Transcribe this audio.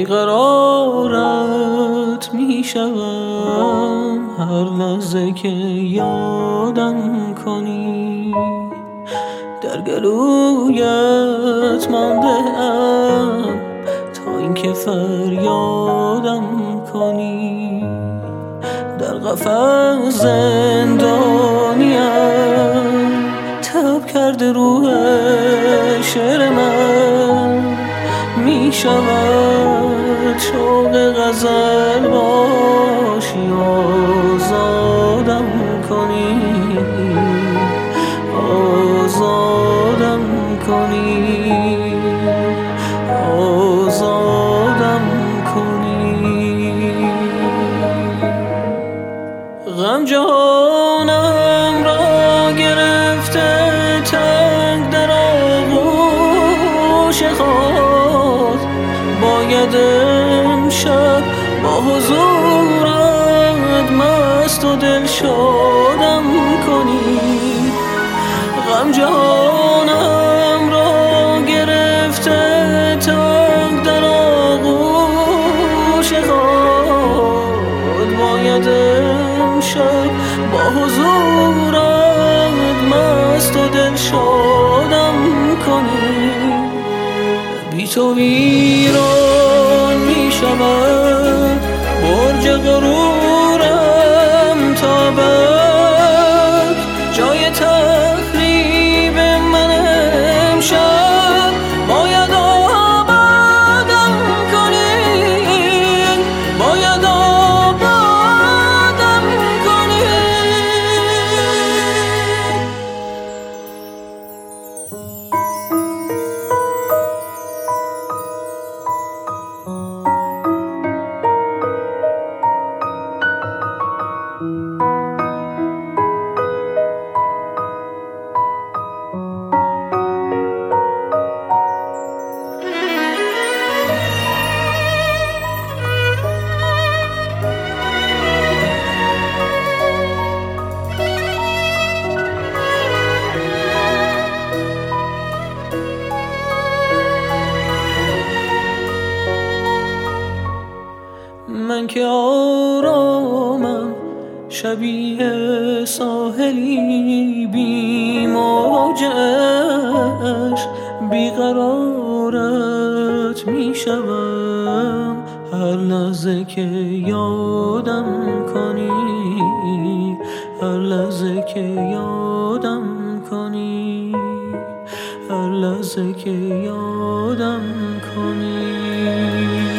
بیقرارت میشوم هر لحظه که یادم کنی. در گلویت مانده ام تا اینکه فریادم کنی. در قفس زندانیم تب کرده روح شعر من، می شود شوق غزل باشی آزادم کنی، آزادم کنی، آزادم کنی. غم جهانم را گرفته تنگ در آغوش خود، باید امشب با حضورت مست و دل شادم کنی. غم جهانم را گرفته تنگ در آغوش خود، باید امشب با حضورت مست و دل شادم کنی. بی تو ویران می شود برج غرورم تا بعد، جای تخریب من امشب باید آبادم کنی، باید آبادم کنی. من که آرامم شبیه ساحلی بی موجش، بیقرارت می شوم هر لحظه که یادم کنی، هر لحظه که یادم کنی، هر لحظه که یادم کنی.